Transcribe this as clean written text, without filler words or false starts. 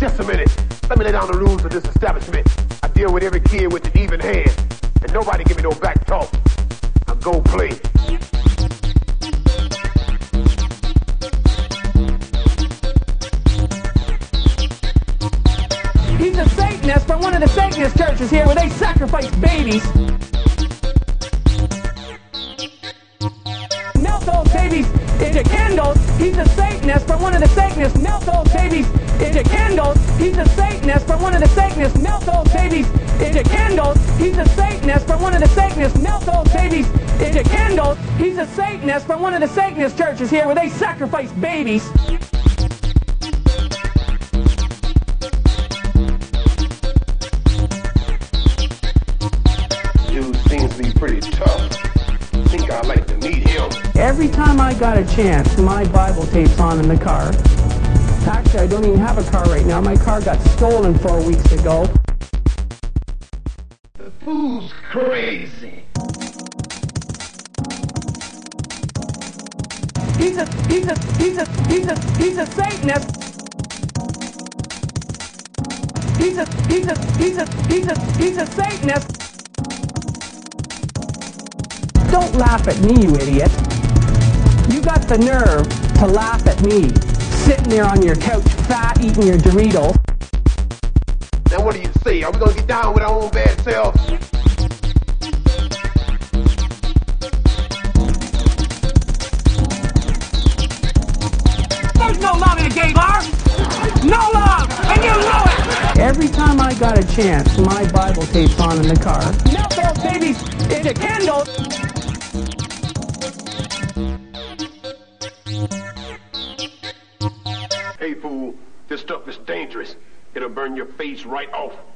Just a minute. Let me lay down the rules of this establishment. I deal with every kid with an even hand. And nobody give me no back talk. Now go play. He's a Satanist from one of the Satanist churches here where they sacrifice babies. Melt those babies into candles. He's a Satanist from one of the Satanists. Melt those babies into candles. He's a Satanist from one of the Satanists. Melt those babies into candles. He's a Satanist from one of the Satanists. Melt those babies into candles. He's a Satanist from one of the Satanist churches here where they sacrifice babies. Dude seems to be pretty tough. Think I'd like to meet him. Every time I got a chance, my Bible tape's on in the car. Actually, I don't even have a car right now. My car got stolen 4 weeks ago. The fool's crazy. He's a Satanist. He's a Satanist. Don't laugh at me, you idiot. You got the nerve to laugh at me, sitting there on your couch, fat, eating your Doritos. Now what do you say? Are we gonna get down with our own bad selves? There's no love in a gay bar. No love, and you know it. Every time I got a chance, my Bible tape's on in the car. Melt those babies into candles. Hey fool, this stuff is dangerous. It'll burn your face right off.